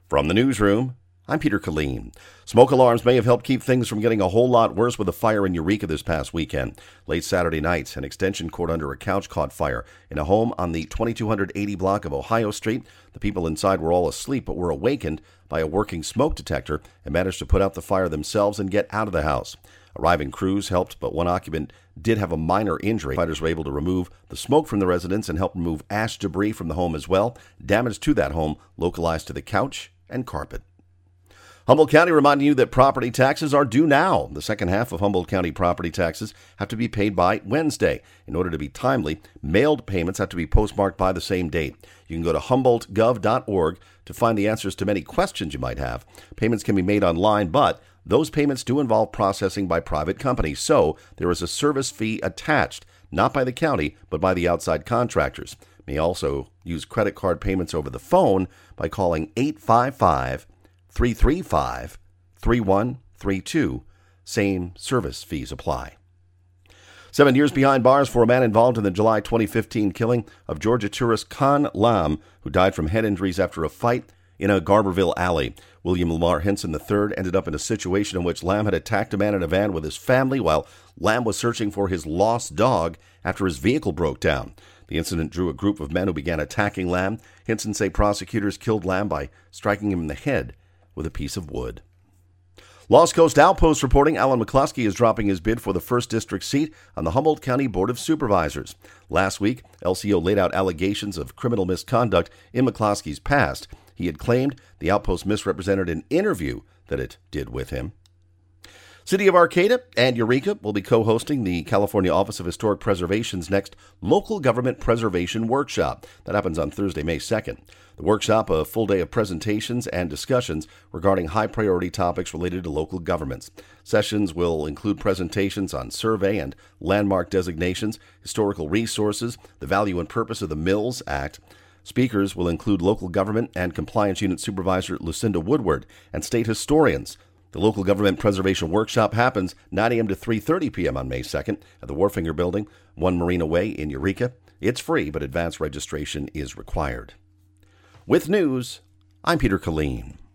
From the newsroom, I'm Peter Killeen. Smoke alarms may have helped keep things from getting a whole lot worse with a fire in Eureka this past weekend. Late Saturday night, an extension cord under a couch caught fire in a home on the 2280 block of Ohio Street. The people inside were all asleep but were awakened by a working smoke detector and managed to put out the fire themselves and get out of the house. Arriving crews helped, but one occupant did have a minor injury. Fighters were able to remove the smoke from the residence and help remove ash debris from the home as well. Damage to that home localized to the couch and carpet. Humboldt County reminding you that property taxes are due now. The second half of Humboldt County property taxes have to be paid by Wednesday. In order to be timely, mailed payments have to be postmarked by the same date. You can go to humboldtgov.org to find the answers to many questions you might have. Payments can be made online, but those payments do involve processing by private companies, so there is a service fee attached, not by the county, but by the outside contractors. You may also use credit card payments over the phone by calling 855-335-3132. Same service fees apply. 7 years behind bars for a man involved in the July 2015 killing of Georgia tourist Con Lam, who died from head injuries after a fight in a Garberville alley. William Lamar Henson III ended up in a situation in which Lam had attacked a man in a van with his family while Lam was searching for his lost dog after his vehicle broke down. The incident drew a group of men who began attacking Lam. Henson say prosecutors killed Lam by striking him in the head with a piece of wood. Lost Coast Outpost reporting Alan McCluskey is dropping his bid for the 1st District seat on the Humboldt County Board of Supervisors. Last week, LCO laid out allegations of criminal misconduct in McCluskey's past. He had claimed the outpost misrepresented an interview that it did with him. City of Arcata and Eureka will be co-hosting the California Office of Historic Preservation's next Local Government Preservation Workshop. That happens on Thursday, May 2nd. The workshop, a full day of presentations and discussions regarding high-priority topics related to local governments. Sessions will include presentations on survey and landmark designations, historical resources, the value and purpose of the Mills Act. Speakers will include local government and compliance unit supervisor Lucinda Woodward and state historians. The Local Government Preservation Workshop happens 9 a.m. to 3:30 p.m. on May 2nd at the Warfinger Building, 1 Marina Way in Eureka. It's free, but advance registration is required. With news, I'm Peter Killeen.